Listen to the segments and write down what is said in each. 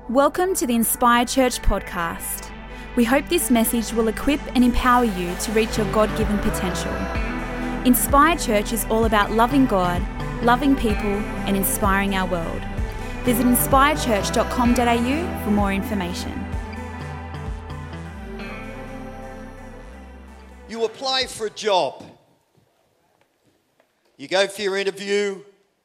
Welcome to the Inspire Church podcast. We hope this message will equip and empower you to reach your God-given potential. Inspire Church is all about loving God, loving people, and inspiring our world. Visit inspirechurch.com.au for more information. You apply for a job. You go for your interview.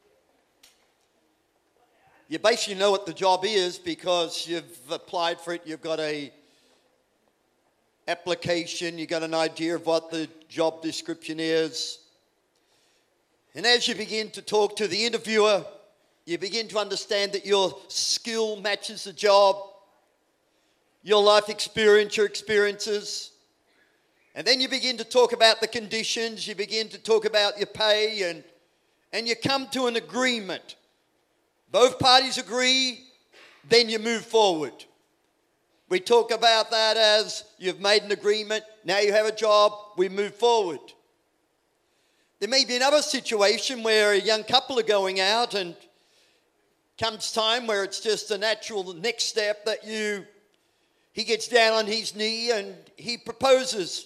You basically know what the job is because you've applied for it. You've got a application. You've got an idea of what the job description is. And as you begin to talk to the interviewer, you begin to understand that your skill matches the job, your life experience, your experiences. And then you begin to talk about the conditions. You begin to talk about your pay and you come to an agreement. Both parties agree, then you move forward. We talk about that as you've made an agreement, now you have a job, we move forward. There may be another situation where a young couple are going out and comes time where it's just a natural next step that he gets down on his knee and he proposes.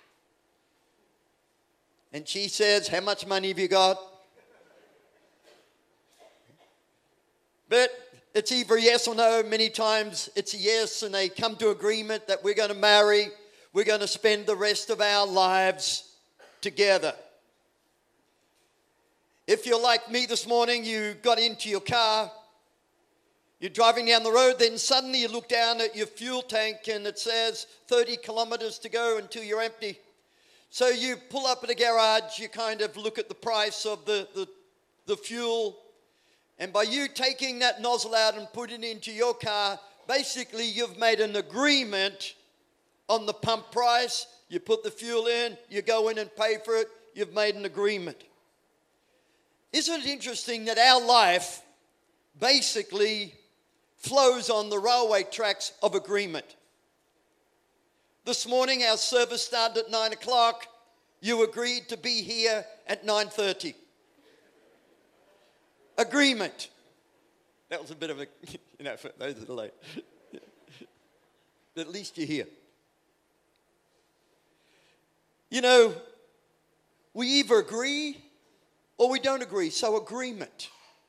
And she says, "How much money have you got?" But it's either yes or no. Many times it's a yes, and they come to agreement that we're going to marry. We're going to spend the rest of our lives together. If you're like me this morning, you got into your car, you're driving down the road, then suddenly you look down at your fuel tank and it says 30 kilometers to go until you're empty. So you pull up at a garage, you kind of look at the price of the fuel. And by you taking that nozzle out and putting it into your car, basically you've made an agreement on the pump price. You put the fuel in, you go in and pay for it, you've made an agreement. Isn't it interesting that our life basically flows on the railway tracks of agreement? This morning our service started at 9 o'clock. You agreed to be here at 9:30. Agreement. That was a bit of a, for those that are late. But at least you're here. We either agree or we don't agree. So agreement.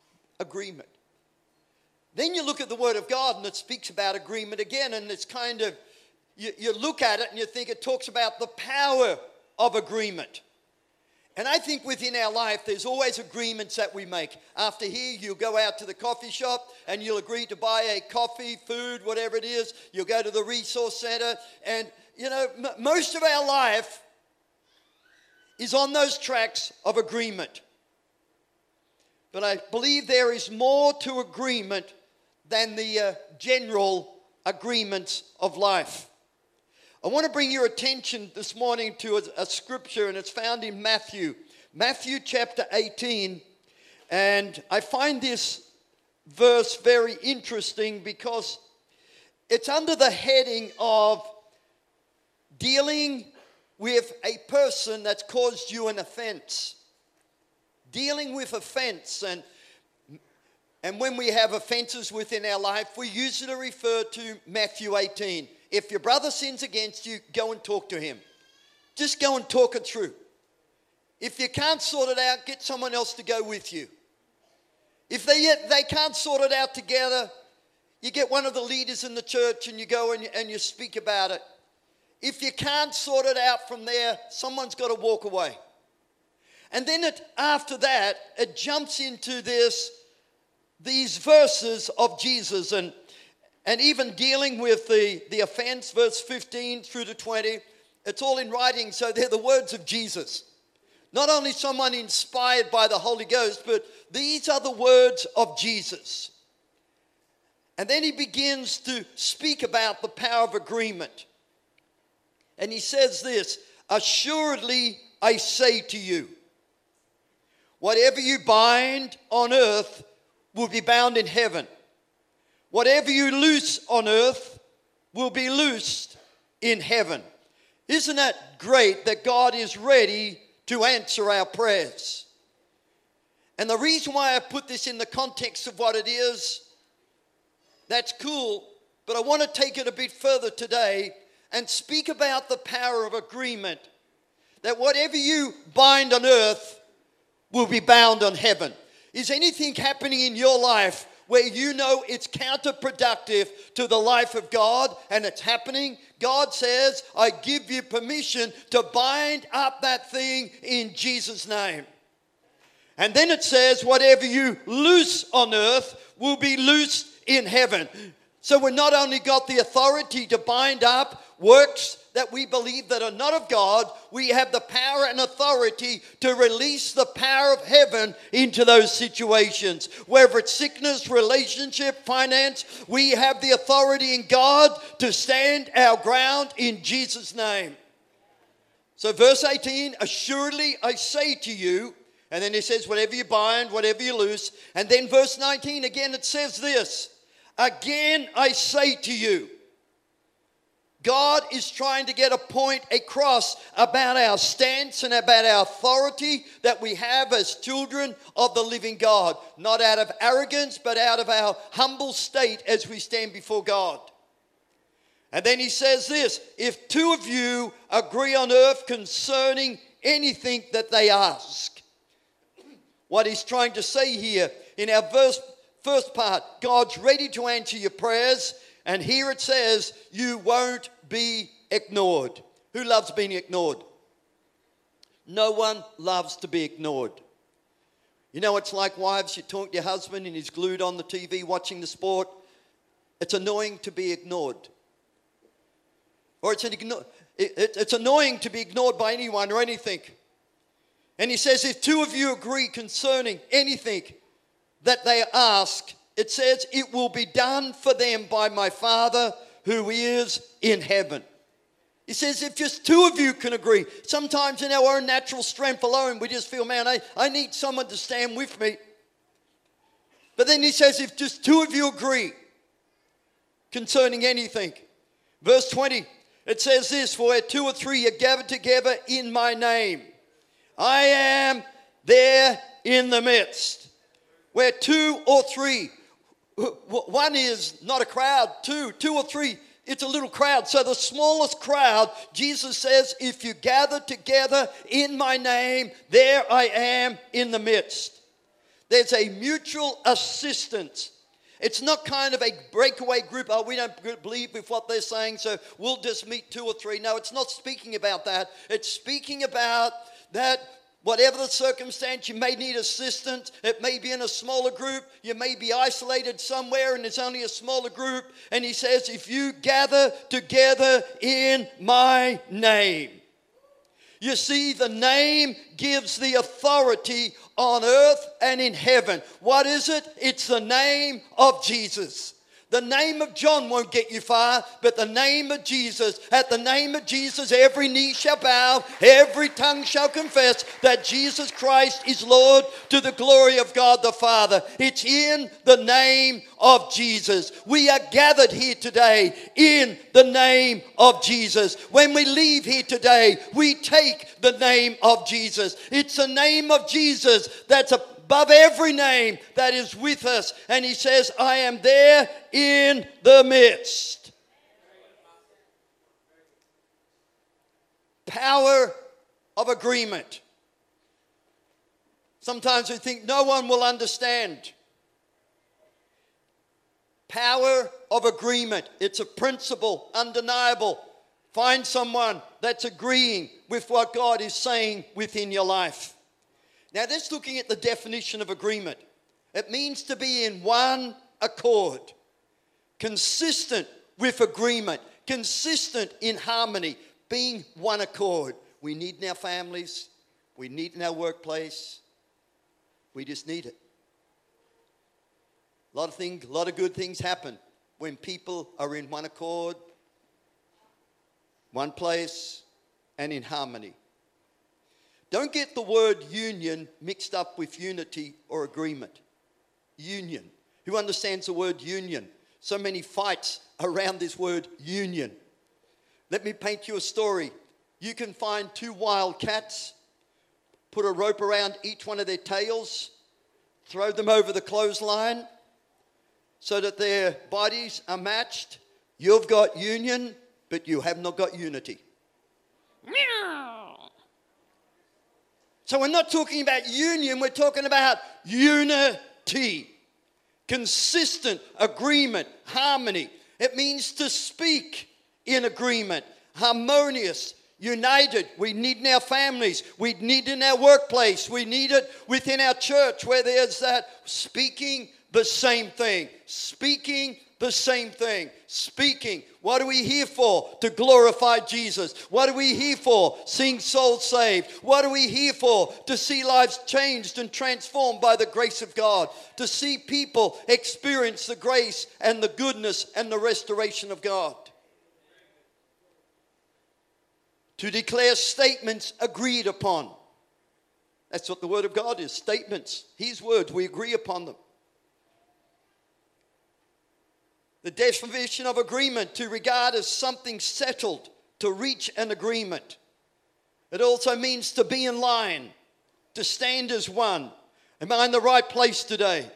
Then you look at the Word of God and it speaks about agreement again, and it's kind of, you look at it and you think it talks about the power of agreement. And I think within our life, there's always agreements that we make. After here, you'll go out to the coffee shop and you'll agree to buy a coffee, food, whatever it is. You'll go to the resource center. And, most of our life is on those tracks of agreement. But I believe there is more to agreement than the general agreements of life. I want to bring your attention this morning to a scripture, and it's found in Matthew chapter 18. And I find this verse very interesting because it's under the heading of dealing with a person that's caused you an offense. Dealing with offense. And when we have offenses within our life, we usually refer to Matthew 18. If your brother sins against you, go and talk to him. Just go and talk it through. If you can't sort it out, get someone else to go with you. If they can't sort it out together, you get one of the leaders in the church and you go and you speak about it. If you can't sort it out from there, someone's got to walk away. And then after that, it jumps into these verses of Jesus and even dealing with the offense, verse 15 through to 20, it's all in writing, so they're the words of Jesus. Not only someone inspired by the Holy Ghost, but these are the words of Jesus. And then he begins to speak about the power of agreement. And he says this, "Assuredly I say to you, whatever you bind on earth will be bound in heaven. Whatever you loose on earth will be loosed in heaven." Isn't that great that God is ready to answer our prayers? And the reason why I put this in the context of what it is, That's cool, but I want to take it a bit further today and speak about the power of agreement. That whatever you bind on earth will be bound on heaven. Is anything happening in your life where you know it's counterproductive to the life of God and it's happening? God says, I give you permission to bind up that thing in Jesus' name. And then it says, whatever you loose on earth will be loosed in heaven. So we've not only got the authority to bind up works that we believe that are not of God, we have the power and authority to release the power of heaven into those situations. Whether it's sickness, relationship, finance, we have the authority in God to stand our ground in Jesus' name. So verse 18, assuredly I say to you, and then he says, whatever you bind, whatever you loose. And then verse 19, again it says this, again I say to you. God is trying to get a point across about our stance and about our authority that we have as children of the living God. Not out of arrogance, but out of our humble state as we stand before God. And then he says this, if two of you agree on earth concerning anything that they ask. What he's trying to say here in our first part, God's ready to answer your prayers. And here it says, you won't be ignored. Who loves being ignored? No one loves to be ignored. You know, it's like wives, you talk to your husband and he's glued on the TV watching the sport. It's annoying to be ignored. Or it's annoying to be ignored by anyone or anything. And he says, if two of you agree concerning anything that they ask, it says, it will be done for them by my Father who is in heaven. He says, if just two of you can agree, sometimes in our own natural strength alone, we just feel, man, I need someone to stand with me. But then he says, if just two of you agree concerning anything. Verse 20, it says this, for where two or three are gathered together in my name, I am there in the midst. Where two or three, one is not a crowd, two or three, it's a little crowd. So the smallest crowd, Jesus says, if you gather together in my name, there I am in the midst. There's a mutual assistance. It's not kind of a breakaway group. Oh, we don't believe with what they're saying, so we'll just meet two or three. No, it's not speaking about that. It's speaking about that whatever the circumstance, you may need assistance. It may be in a smaller group. You may be isolated somewhere and it's only a smaller group. And he says, if you gather together in my name. You see, the name gives the authority on earth and in heaven. What is it? It's the name of Jesus. The name of John won't get you far, but the name of Jesus. At the name of Jesus, every knee shall bow, every tongue shall confess that Jesus Christ is Lord to the glory of God the Father. It's in the name of Jesus. We are gathered here today in the name of Jesus. When we leave here today, we take the name of Jesus. It's the name of Jesus that's above every name that is with us. And he says, I am there in the midst. Power of agreement. Sometimes we think no one will understand. Power of agreement. It's a principle, undeniable. Find someone that's agreeing with what God is saying within your life. Now, that's looking at the definition of agreement. It means to be in one accord, consistent with agreement, consistent in harmony, being one accord. We need in our families, we need in our workplace, we just need it. A lot of good things happen when people are in one accord, one place, and in harmony. Don't get the word union mixed up with unity or agreement. Union. Who understands the word union? So many fights around this word union. Let me paint you a story. You can find two wild cats, put a rope around each one of their tails, throw them over the clothesline, so that their bodies are matched. You've got union, but you have not got unity. So we're not talking about union, we're talking about unity. Consistent agreement, harmony. It means to speak in agreement, harmonious, united. We need in our families. We need in our workplace. We need it within our church where there's that speaking the same thing. Speaking the same thing. Speaking. What are we here for? To glorify Jesus. What are we here for? Seeing souls saved. What are we here for? To see lives changed and transformed by the grace of God. To see people experience the grace and the goodness and the restoration of God. To declare statements agreed upon. That's what the Word of God is. Statements. His words. We agree upon them. The definition of agreement, to regard as something settled, to reach an agreement. It also means to be in line, to stand as one. Am I in the right place today?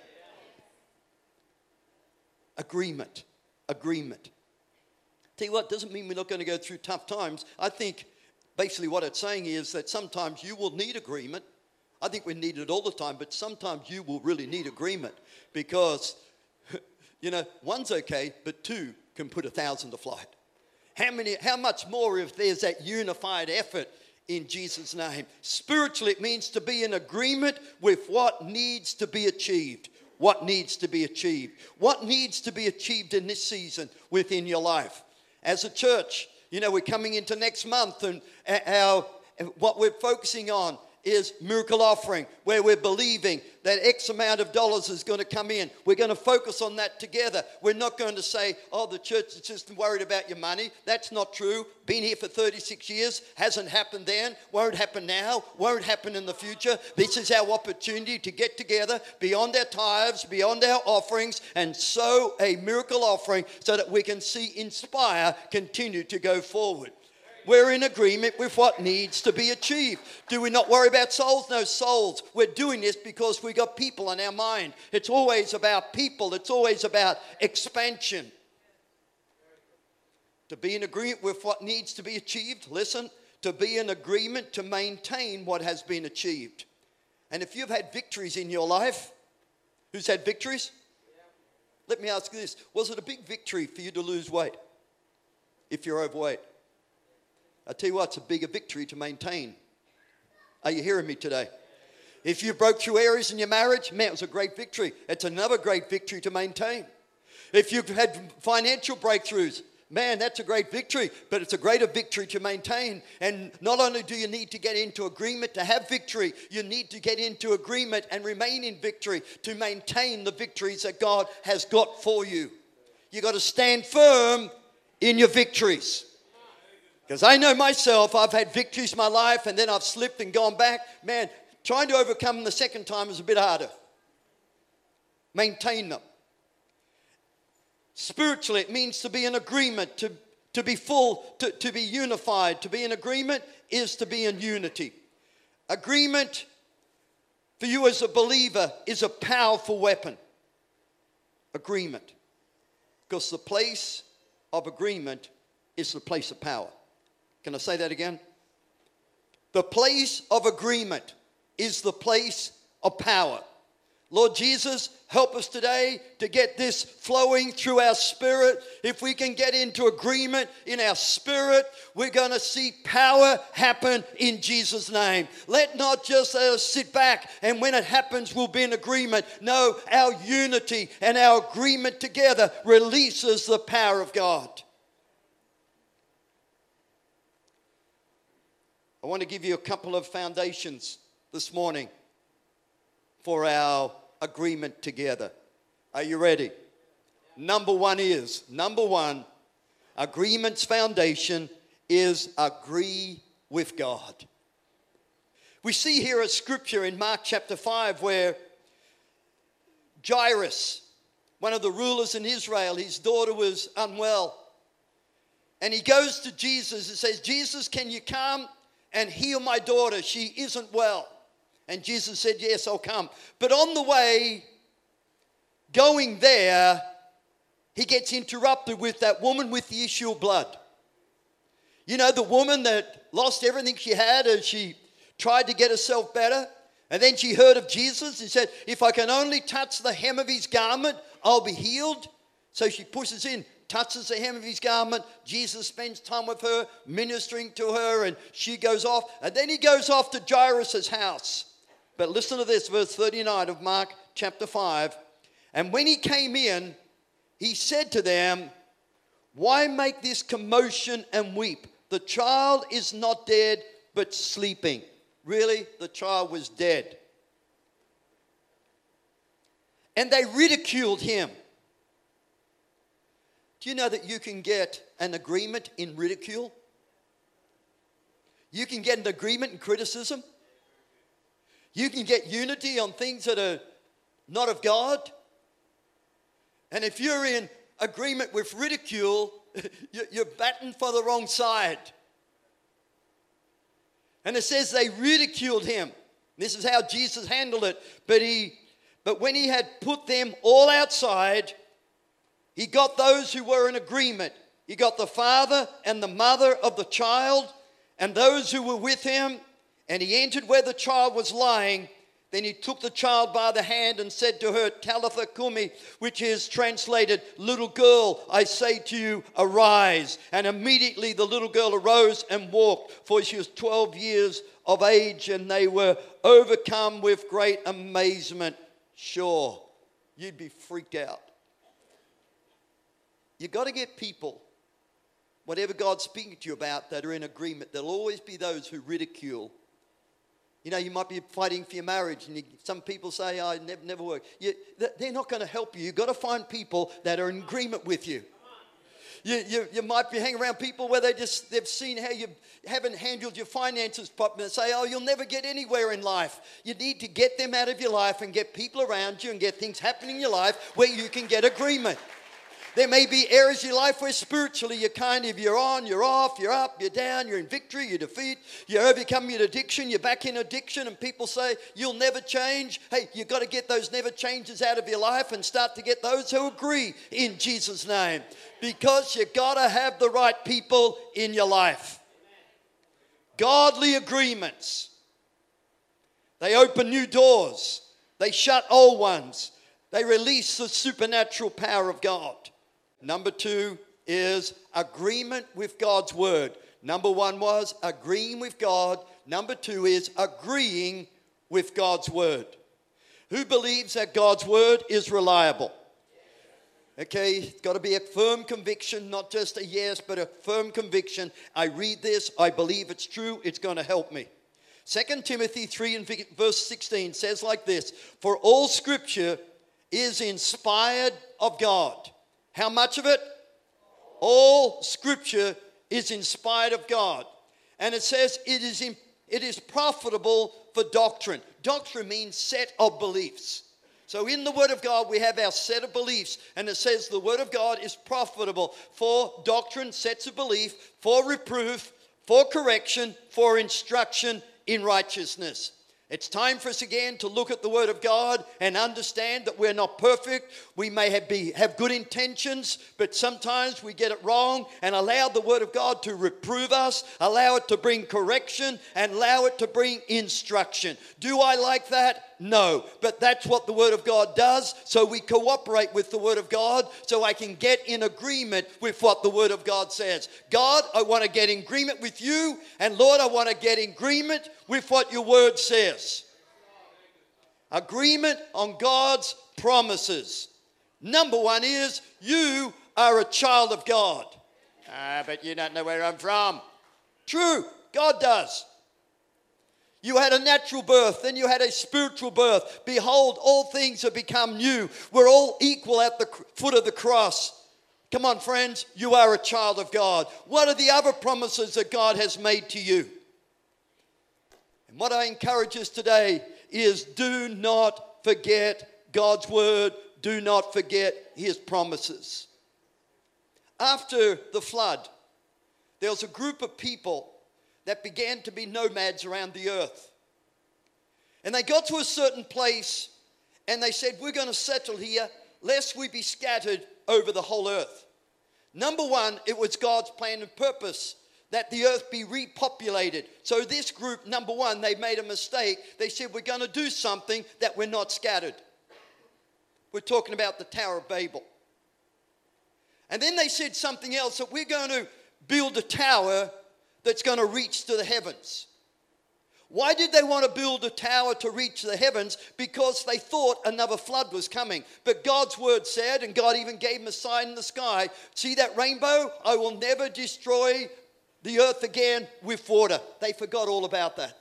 Agreement. Agreement. Tell you what, doesn't mean we're not going to go through tough times. I think basically what it's saying is that sometimes you will need agreement. I think we need it all the time, but sometimes you will really need agreement because, you know, one's okay, but two can put 1,000 to flight. How much more if there's that unified effort in Jesus' name? Spiritually, it means to be in agreement with what needs to be achieved. What needs to be achieved? What needs to be achieved in this season within your life? As a church, you know, we're coming into next month, and what we're focusing on is miracle offering, where we're believing that X amount of dollars is going to come in. We're going to focus on that together. We're not going to say, oh, the church is just worried about your money. That's not true. Been here for 36 years. Hasn't happened then. Won't happen now. Won't happen in the future. This is our opportunity to get together beyond our tithes, beyond our offerings, and sow a miracle offering so that we can see Inspire continue to go forward. We're in agreement with what needs to be achieved. Do we not worry about souls? No, souls. We're doing this because we got people on our mind. It's always about people. It's always about expansion. To be in agreement with what needs to be achieved, listen, to be in agreement to maintain what has been achieved. And if you've had victories in your life, who's had victories? Let me ask you this. Was it a big victory for you to lose weight if you're overweight? I tell you what, it's a bigger victory to maintain. Are you hearing me today? If you broke through areas in your marriage, man, it was a great victory. It's another great victory to maintain. If you've had financial breakthroughs, man, that's a great victory, but it's a greater victory to maintain. And not only do you need to get into agreement to have victory, you need to get into agreement and remain in victory to maintain the victories that God has got for you. You've got to stand firm in your victories. Because I know myself, I've had victories in my life and then I've slipped and gone back. Man, trying to overcome them the second time is a bit harder. Maintain them. Spiritually, it means to be in agreement, to be full, to be unified. To be in agreement is to be in unity. Agreement for you as a believer is a powerful weapon. Agreement. Because the place of agreement is the place of power. Can I say that again? The place of agreement is the place of power. Lord Jesus, help us today to get this flowing through our spirit. If we can get into agreement in our spirit, we're going to see power happen in Jesus' name. Let not just sit back and when it happens, we'll be in agreement. No, our unity and our agreement together releases the power of God. I want to give you a couple of foundations this morning for our agreement together. Are you ready? Number one, agreement's foundation is agree with God. We see here a scripture in Mark chapter 5 where Jairus, one of the rulers in Israel, his daughter was unwell. And he goes to Jesus and says, Jesus, can you come and heal my daughter? She isn't well. And Jesus said, yes, I'll come. But on the way, going there, he gets interrupted with that woman with the issue of blood. You know, the woman that lost everything she had as she tried to get herself better. And then she heard of Jesus and said, if I can only touch the hem of his garment, I'll be healed. So she pushes in, touches the hem of his garment. Jesus spends time with her, ministering to her, and she goes off. And then he goes off to Jairus' house. But listen to this, verse 39 of Mark chapter 5. And when he came in, he said to them, why make this commotion and weep? The child is not dead, but sleeping. Really, the child was dead. And they ridiculed him. Do you know that you can get an agreement in ridicule? You can get an agreement in criticism. You can get unity on things that are not of God. And if you're in agreement with ridicule, you're batting for the wrong side. And it says they ridiculed him. This is how Jesus handled it. But when he had put them all outside, he got those who were in agreement. He got the father and the mother of the child and those who were with him. And he entered where the child was lying. Then he took the child by the hand and said to her, Talitha Kumi, which is translated, little girl, I say to you, arise. And immediately the little girl arose and walked, for she was 12 years of age, and they were overcome with great amazement. Sure, you'd be freaked out. You've got to get people, whatever God's speaking to you about, that are in agreement. There'll always be those who ridicule. You know, you might be fighting for your marriage, and some people say, oh, it never work. They're not going to help you. You've got to find people that are in agreement with you. You might be hanging around people where they've seen how you haven't handled your finances properly and say, oh, you'll never get anywhere in life. You need to get them out of your life and get people around you and get things happening in your life where you can get agreement. There may be areas of your life where spiritually you're on, you're off, you're up, you're down, you're in victory, you're defeat, you overcome your addiction, you're back in addiction, and people say, you'll never change. Hey, you've got to get those never changes out of your life and start to get those who agree in Jesus' name. Because you've got to have the right people in your life. Godly agreements. They open new doors. They shut old ones. They release the supernatural power of God. Number 2 is agreement with God's word. Number 1 was agreeing with God. Number 2 is agreeing with God's word. Who believes that God's word is reliable? Okay, it's got to be a firm conviction, not just a yes, but a firm conviction. I read this, I believe it's true, it's going to help me. 2 Timothy 3 and verse 16 says like this, for all scripture is inspired of God. How much of it? All scripture is inspired of God. And it says it is profitable for doctrine. Doctrine means set of beliefs. So in the Word of God, we have our set of beliefs. And it says the Word of God is profitable for doctrine, sets of belief, for reproof, for correction, for instruction in righteousness. It's time for us again to look at the Word of God and understand that we're not perfect. We may have good intentions, but sometimes we get it wrong, and allow the Word of God to reprove us, allow it to bring correction, and allow it to bring instruction. Do I like that? No, but that's what the Word of God does, so we cooperate with the Word of God so I can get in agreement with what the Word of God says. God, I want to get in agreement with you, and Lord, I want to get in agreement with what your Word says. Agreement on God's promises. Number 1 is you are a child of God. But you don't know where I'm from. True, God does. You had a natural birth, then you had a spiritual birth. Behold, all things have become new. We're all equal at the foot of the cross. Come on, friends, you are a child of God. What are the other promises that God has made to you? And what I encourage us today is do not forget God's word. Do not forget his promises. After the flood, there was a group of people that began to be nomads around the earth. And they got to a certain place and they said, we're going to settle here lest we be scattered over the whole earth. Number one, it was God's plan and purpose that the earth be repopulated. So this group, number one, they made a mistake. They said, we're going to do something that we're not scattered. We're talking about the Tower of Babel. And then they said something else, that we're going to build a tower that's going to reach to the heavens. Why did they want to build a tower to reach the heavens? Because they thought another flood was coming. But God's word said, and God even gave them a sign in the sky, see that rainbow? I will never destroy the earth again with water. They forgot all about that.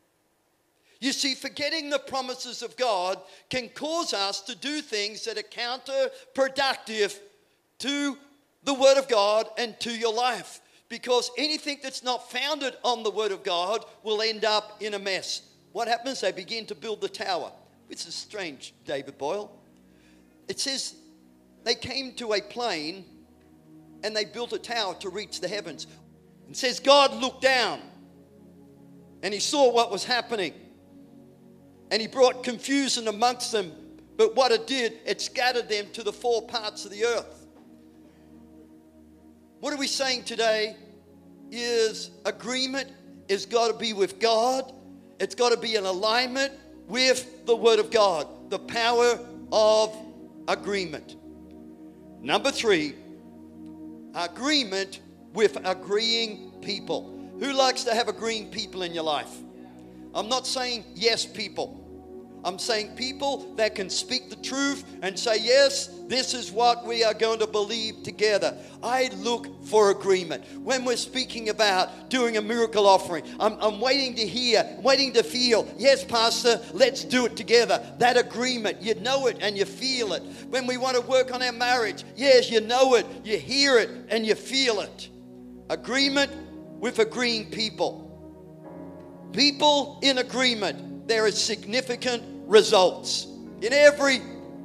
You see, forgetting the promises of God can cause us to do things that are counterproductive to the word of God and to your life. Because anything that's not founded on the word of God will end up in a mess. What happens? They begin to build the tower. This is strange, David Boyle. It says they came to a plain and they built a tower to reach the heavens. It says God looked down and he saw what was happening. And he brought confusion amongst them. But what it did, it scattered them to the four parts of the earth. What are we saying today is agreement has got to be with God. It's got to be in alignment with the word of God. The power of agreement. Number three, agreement with agreeing people. Who likes to have agreeing people in your life? I'm not saying yes people. I'm saying people that can speak the truth and say, yes, this is what we are going to believe together. I look for agreement. When we're speaking about doing a miracle offering, I'm waiting to hear, waiting to feel, yes, Pastor, let's do it together. That agreement, you know it and you feel it. When we want to work on our marriage, yes, you know it, you hear it and you feel it. Agreement with agreeing people. People in agreement. There is significant results in every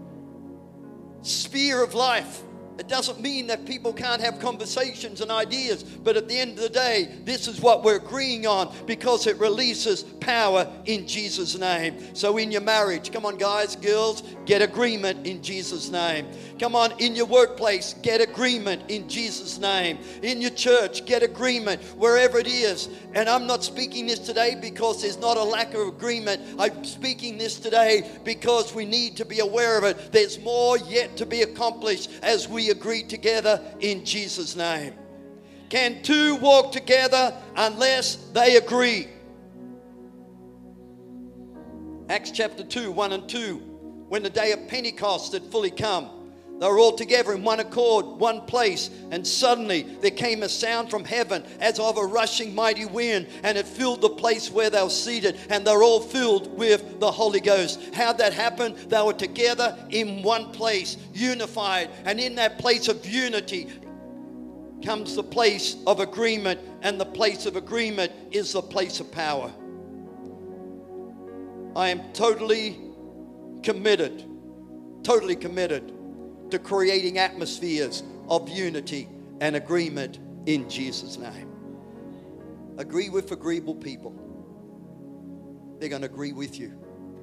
sphere of life. It doesn't mean that people can't have conversations and ideas, but at the end of the day, this is what we're agreeing on because it releases power in Jesus' name. So in your marriage, come on guys, girls, get agreement in Jesus' name. Come on, in your workplace, get agreement in Jesus' name. In your church, get agreement wherever it is. And I'm not speaking this today because there's not a lack of agreement. I'm speaking this today because we need to be aware of it. There's more yet to be accomplished as we agree together in Jesus' name. Can two walk together unless they agree? Acts chapter 2, 1 and 2. When the day of Pentecost had fully come, they were all together in one accord, one place, and suddenly there came a sound from heaven as of a rushing mighty wind, and it filled the place where they were seated, and they were all filled with the Holy Ghost. How'd that happen? They were together in one place, unified, and in that place of unity comes the place of agreement, and the place of agreement is the place of power. I am totally committed to creating atmospheres of unity and agreement in Jesus' name. Agree with agreeable people. They're going to agree with you.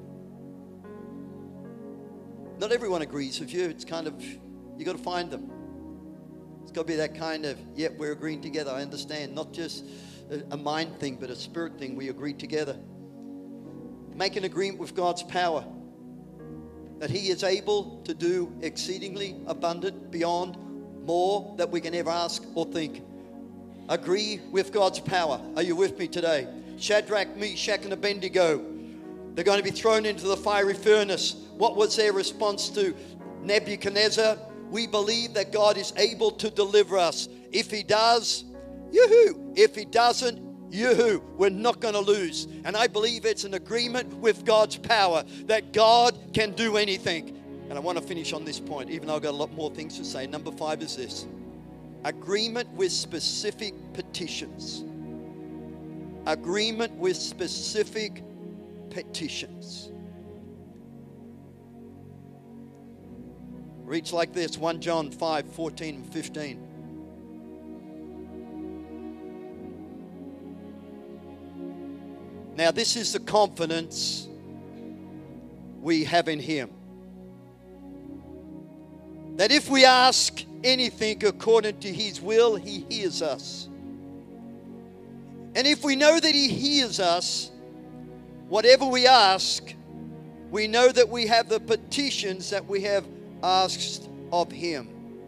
Not everyone agrees with you. It's kind of, you got to find them. It's got to be that kind of, yep, we're agreeing together. I understand. Not just a mind thing, but a spirit thing. We agree together. Make an agreement with God's power. That He is able to do exceedingly abundant, beyond more that we can ever ask or think. Agree with God's power. Are you with me today? Shadrach, Meshach, and Abednego. They're going to be thrown into the fiery furnace. What was their response to Nebuchadnezzar? We believe that God is able to deliver us. If He does, yoo-hoo. If He doesn't, yoo-hoo, we're not going to lose. And I believe it's an agreement with God's power that God can do anything. And I want to finish on this point, even though I've got a lot more things to say. Number 5 is this. Agreement with specific petitions. Agreement with specific petitions. Reads like this, 1 John 5, 14 and 15. Now, this is the confidence we have in Him, that if we ask anything according to his will, he hears us. And if we know that he hears us, whatever we ask, we know that we have the petitions that we have asked of him.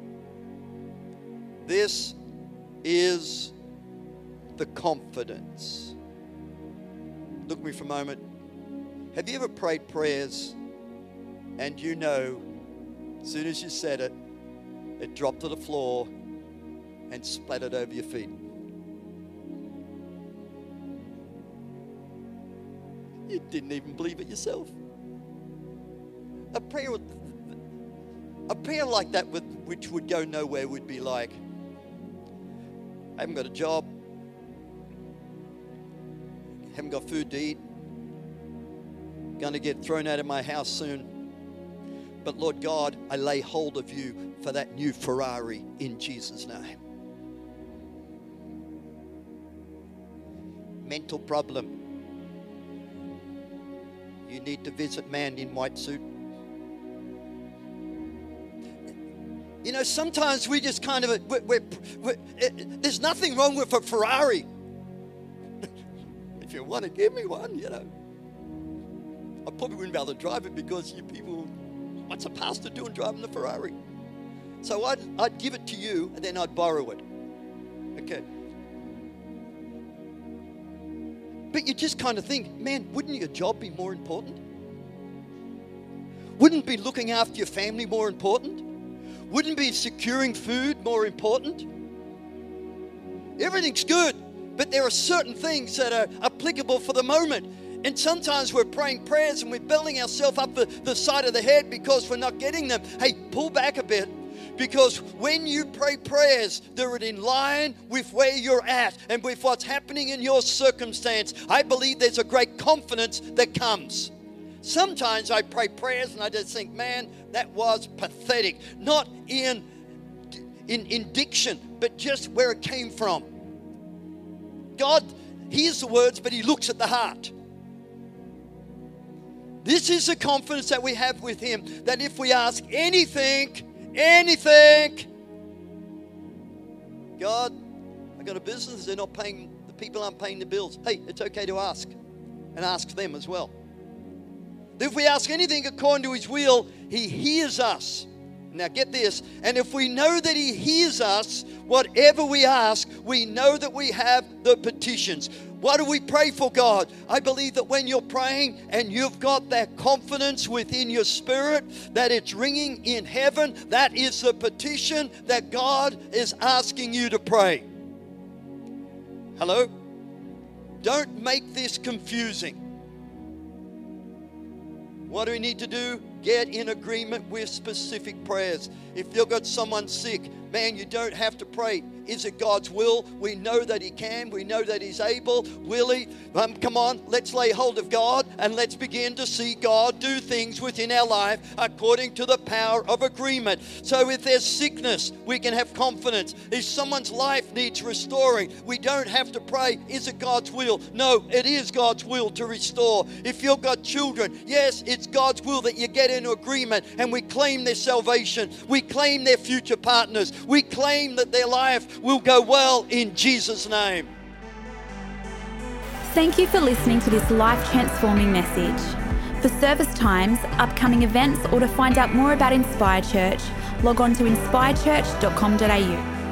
This is the confidence. Look at me for a moment. Have you ever prayed prayers and you know, as soon as you said it, it dropped to the floor and splattered over your feet? You didn't even believe it yourself. A prayer like that which would go nowhere would be like, I haven't got a job, haven't got food to eat, going to get thrown out of my house soon. But Lord God, I lay hold of you for that new Ferrari in Jesus' name. Mental problem. You need to visit man in white suit. You know, sometimes we just kind of, there's nothing wrong with a Ferrari. If you want to give me one, you know. I probably wouldn't be able to drive it because you people, what's a pastor doing driving a Ferrari? So I'd give it to you and then I'd borrow it. Okay. But you just kind of think, man, wouldn't your job be more important? Wouldn't be looking after your family more important? Wouldn't be securing food more important? Everything's good, but there are certain things that are applicable for the moment. And sometimes we're praying prayers and we're building ourselves up the side of the head because we're not getting them. Hey, pull back a bit. Because when you pray prayers, they're in line with where you're at and with what's happening in your circumstance. I believe there's a great confidence that comes. Sometimes I pray prayers and I just think, man, that was pathetic. Not in diction, but just where it came from. God hears the words, but he looks at the heart. This is the confidence that we have with him, that if we ask anything, God, I got a business, they're not paying, the people aren't paying the bills. Hey, it's okay to ask, and ask them as well. If we ask anything according to his will, he hears us. Now get this, and if we know that he hears us, whatever we ask, we know that we have the petitions. What do we pray for, God? I believe that when you're praying and you've got that confidence within your spirit that it's ringing in heaven, that is the petition that God is asking you to pray. Hello? Don't make this confusing. What do we need to do? Get in agreement with specific prayers. If you've got someone sick, man, you don't have to pray. Is it God's will? We know that he can. We know that he's able. Will he? Come on, let's lay hold of God and let's begin to see God do things within our life according to the power of agreement. So if there's sickness, we can have confidence. If someone's life needs restoring, we don't have to pray, is it God's will? No, it is God's will to restore. If you've got children, yes, it's God's will that you get into agreement and we claim their salvation. We claim their future partners. We claim that their life will go well in Jesus' name. Thank you for listening to this life-transforming message. For service times, upcoming events, or to find out more about Inspire Church, log on to inspirechurch.com.au.